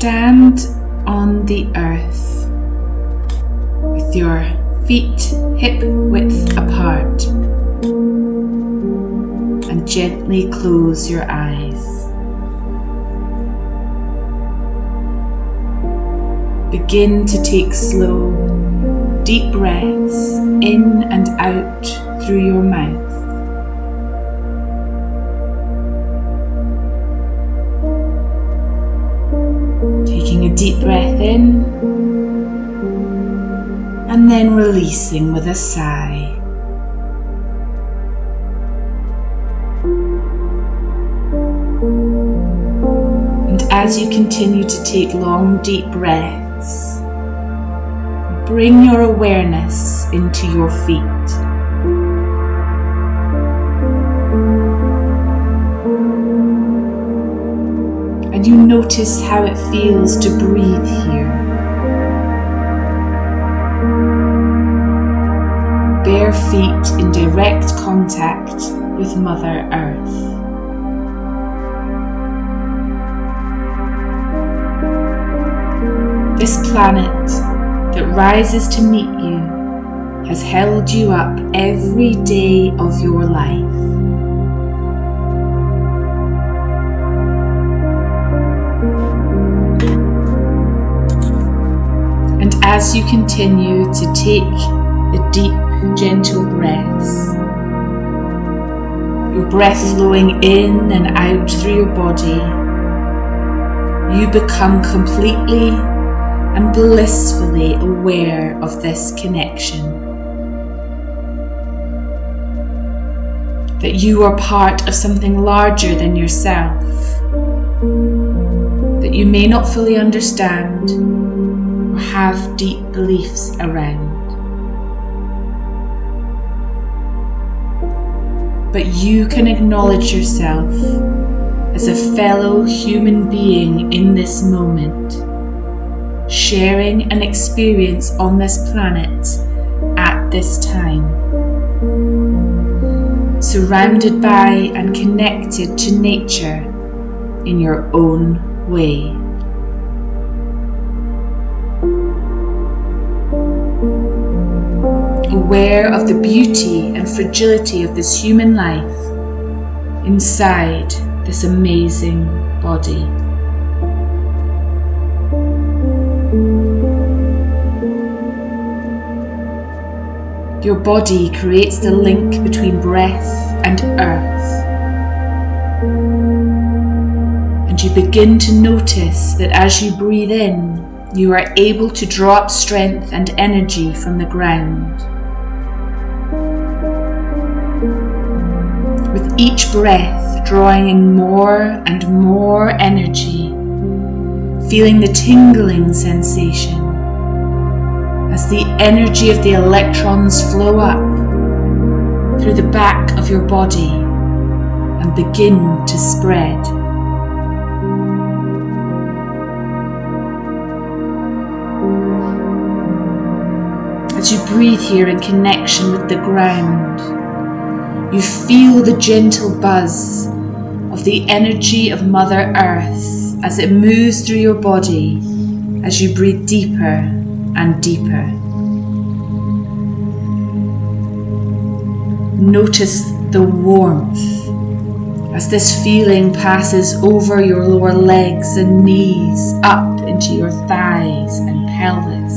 stand on the earth with your feet hip width apart and gently close your eyes. Begin to take slow, deep breaths in and out through your mouth. Taking a deep breath in and then releasing with a sigh. And as you continue to take long, deep breaths, bring your awareness into your feet. And you notice how it feels to breathe here. Bare feet in direct contact with Mother Earth. This planet that rises to meet you has held you up every day of your life. And as you continue to take the deep, gentle breaths, your breath flowing in and out through your body, you become completely and blissfully aware of this connection. That you are part of something larger than yourself, that you may not fully understand or have deep beliefs around. But you can acknowledge yourself as a fellow human being in this moment, sharing an experience on this planet at this time, surrounded by and connected to nature in your own way. Aware of the beauty and fragility of this human life inside this amazing body. Your body creates the link between breath and earth. And you begin to notice that as you breathe in, you are able to draw up strength and energy from the ground. With each breath, drawing in more and more energy, feeling the tingling sensation as the energy of the electrons flow up through the back of your body and begin to spread. As you breathe here in connection with the ground, you feel the gentle buzz of the energy of Mother Earth as it moves through your body as you breathe deeper and deeper. Notice the warmth as this feeling passes over your lower legs and knees, up into your thighs and pelvis.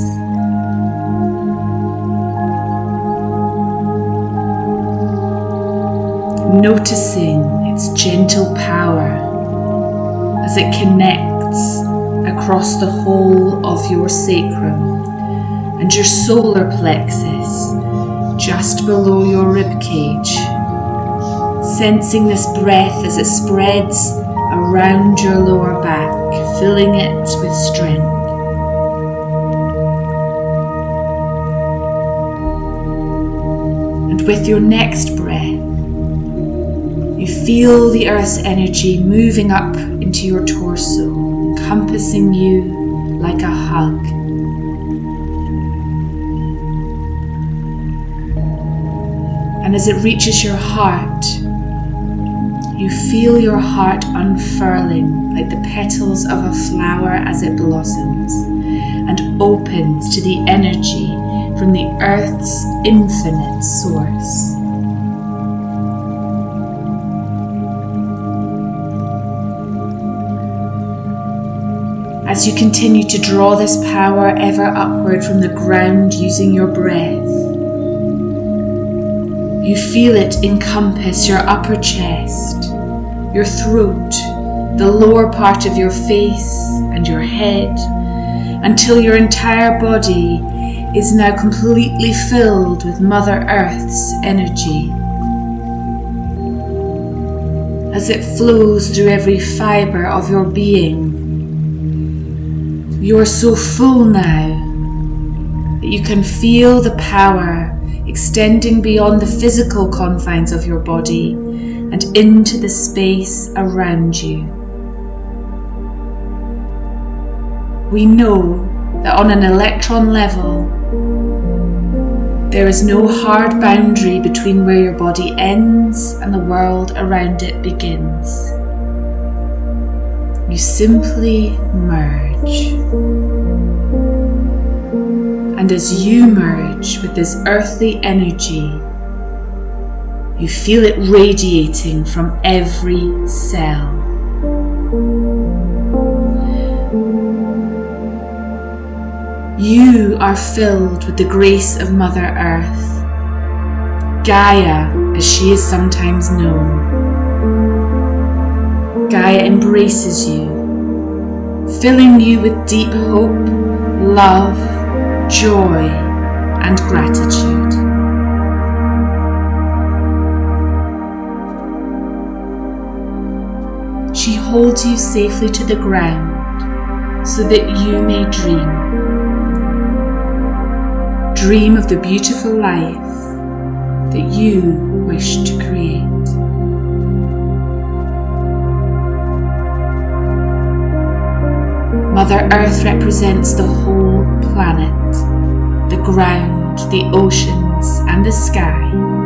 Noticing its gentle power as it connects across the whole of your sacrum and your solar plexus just below your rib cage, sensing this breath as it spreads around your lower back, filling it with strength. And with your next breath, you feel the earth's energy moving up into your torso, encompassing you like a hug. And as it reaches your heart, You feel your heart unfurling like the petals of a flower as it blossoms and opens to the energy from the earth's infinite source. As you continue to draw this power ever upward from the ground using your breath, you feel it encompass your upper chest, your throat, the lower part of your face and your head, until your entire body is now completely filled with Mother Earth's energy. As it flows through every fibre of your being, you are so full now that you can feel the power extending beyond the physical confines of your body and into the space around you. We know that on an electron level, there is no hard boundary between where your body ends and the world around it begins. You simply merge. And as you merge with this earthly energy, you feel it radiating from every cell. You are filled with the grace of Mother Earth, Gaia as she is sometimes known. Gaia embraces you, filling you with deep hope, love, joy, and gratitude. She holds you safely to the ground so that you may dream. Dream of the beautiful life that you wish to create. Mother Earth represents the whole planet, the ground, the oceans, and the sky.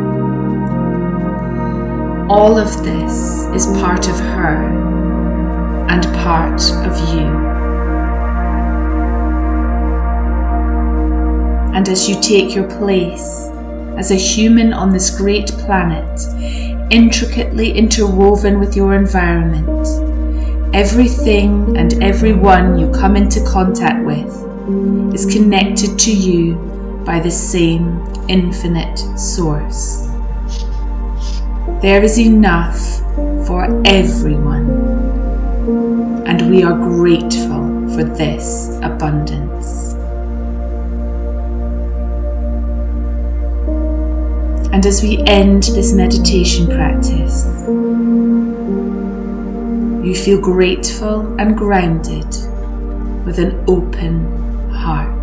All of this is part of her and part of you. And as you take your place as a human on this great planet, intricately interwoven with your environment, everything and everyone you come into contact with is connected to you by the same infinite source. There is enough for everyone, and we are grateful for this abundance. And as we end this meditation practice, you feel grateful and grounded with an open heart.